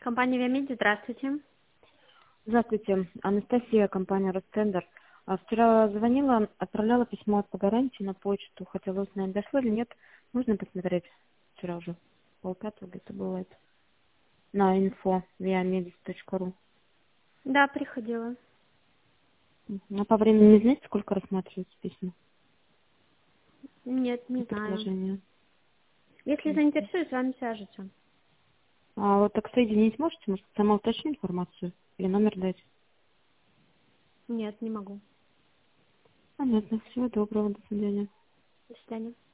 Компания Виамеди, здравствуйте. Здравствуйте, Анастасия, компания Ростендер. Вчера звонила, отправляла письмо по гарантии на почту. Хотела узнать, дошло или нет. Можно посмотреть? Вчера уже полпятого где-то было это. На info viamedis.ru. Да, приходила. А по времени не знаете, сколько рассматриваются письма Нет, и не знаю. предложения? Если заинтересует, с вами свяжутся. А вот так соединить можете? Может, сама уточнить информацию? Или номер дать? Нет, не могу. Понятно. Всего доброго. До свидания. До свидания.